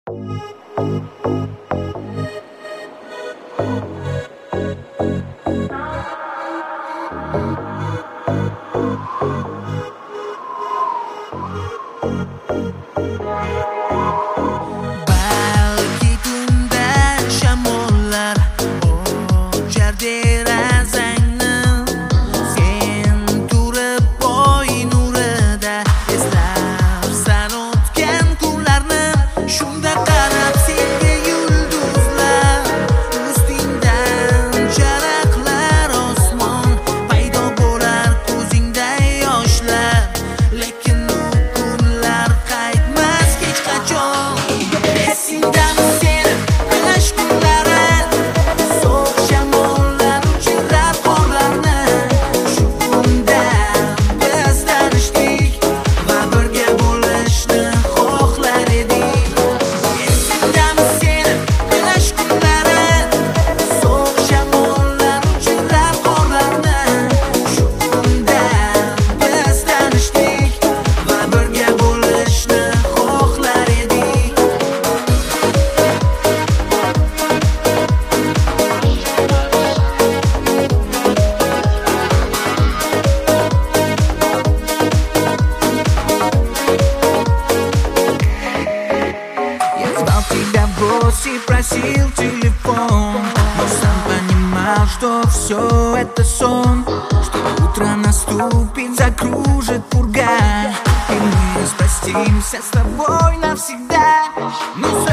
Balki tunda shamollar ochar derazangni, sen turib boy nurida eslarsan o'tgan kunlarni. Shunda qarab senga yulduzlar, ustingdan charaqlar osmon, paydo bo'lar ko'zingda yoshlar. Lekin u kunlar qaytmas hech qachon. Esingdami seni qish kunlari, sovuq shamollar uchirab qorlarni. Shu kunda biz tanishdik va birga bo'lishni xohlar edik. Esingdami seni qish kunlari, sovuq shamollar uchirab qorlarni. Shu kunda biz tanishdik va birga bo'lishni xohlar edik. Я ждал тебя в гости, просил телефон, но сам понимал, что все это сон, что утро наступит, закружит пурга, и мы распростимся с тобой навсегда. Но